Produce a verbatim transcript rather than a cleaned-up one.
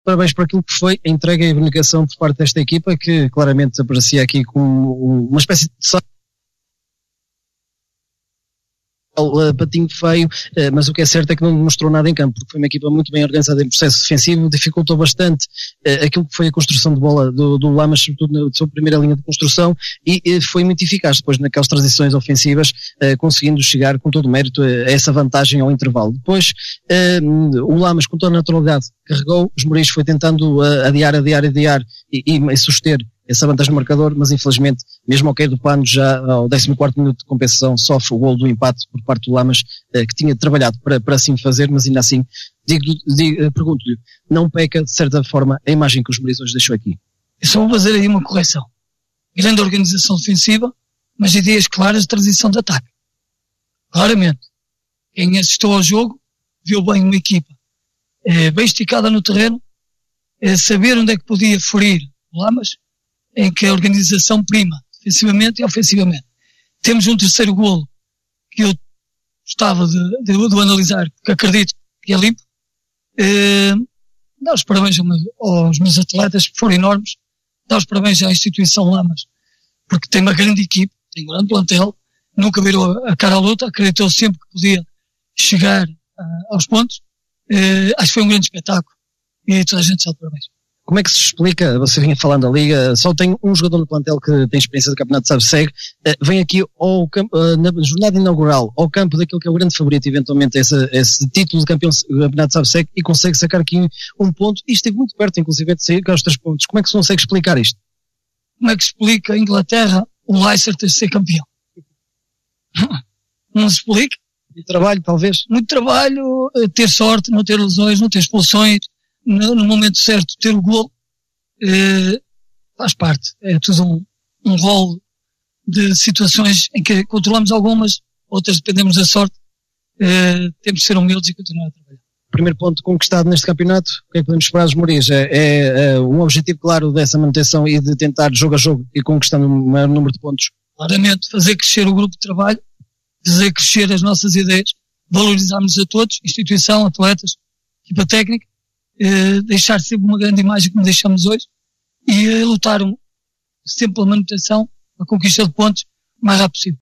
parabéns por aquilo que foi a entrega e a abnegação por parte desta equipa, que claramente aparecia aqui como uma espécie de Uh, patinho feio, uh, mas o que é certo é que não demonstrou nada em campo, porque foi uma equipa muito bem organizada em processo defensivo, dificultou bastante uh, aquilo que foi a construção de bola do, do Lamas, sobretudo na sua primeira linha de construção, e uh, foi muito eficaz depois naquelas transições ofensivas, uh, conseguindo chegar com todo o mérito a, a essa vantagem ao intervalo. Depois uh, o Lamas, com toda a naturalidade, carregou, os Moreiros foi tentando uh, adiar, adiar, adiar e, e, e suster essa vantagem no marcador, mas infelizmente, mesmo ao cair do pano, já ao décimo quarto minuto de compensação, sofre o golo do empate por parte do Lamas, eh, que tinha trabalhado para, para assim fazer, mas ainda assim, digo, digo, pergunto-lhe, não peca, de certa forma, a imagem que os Moreiros hoje deixou aqui? Eu só vou fazer aí uma correção. Grande organização defensiva, mas ideias claras de transição de ataque. Claramente. Quem assistiu ao jogo, viu bem uma equipa eh, bem esticada no terreno, eh, saber onde é que podia ferir o Lamas, em que a organização prima, defensivamente e ofensivamente. Temos um terceiro golo que eu gostava de, de, de analisar, porque acredito que é limpo. Eh, dá os parabéns aos meus atletas, que foram enormes. Dá os parabéns à instituição Lamas, porque tem uma grande equipe, tem um grande plantel, nunca virou a cara à luta, acreditou sempre que podia chegar uh, aos pontos. Eh, acho que foi um grande espetáculo e toda a gente sabe parabéns. Como é que se explica, você vinha falando da Liga, só tem um jogador no plantel que tem experiência do Campeonato de Sabe-Segue, vem aqui ao campo, na jornada inaugural, ao campo daquele que é o grande favorito, eventualmente, esse, esse título de campeão do Campeonato de Sabe-Segue, e consegue sacar aqui um ponto, e esteve muito perto, inclusive, de sair cá os três pontos. Como é que se consegue explicar isto? Como é que se explica a Inglaterra, o Leicester ter ser campeão? Não se explica. Muito trabalho, talvez. Muito trabalho, ter sorte, não ter lesões, não ter expulsões, no, no momento certo ter o golo, eh, faz parte. É tudo um, um rol de situações em que controlamos algumas, outras dependemos da sorte. Eh, temos de ser humildes e continuar a trabalhar. Primeiro ponto conquistado neste campeonato, o que é que podemos esperar dos Moreiros? É, é, é um objetivo claro dessa manutenção e de tentar jogo a jogo e conquistando o maior número de pontos? Claramente, fazer crescer o grupo de trabalho, fazer crescer as nossas ideias, valorizarmos a todos, instituição, atletas, equipa técnica, eh, deixar sempre uma grande imagem como deixamos hoje e eh, lutar um, sempre pela manutenção, a conquista de pontos, o mais rápido possível.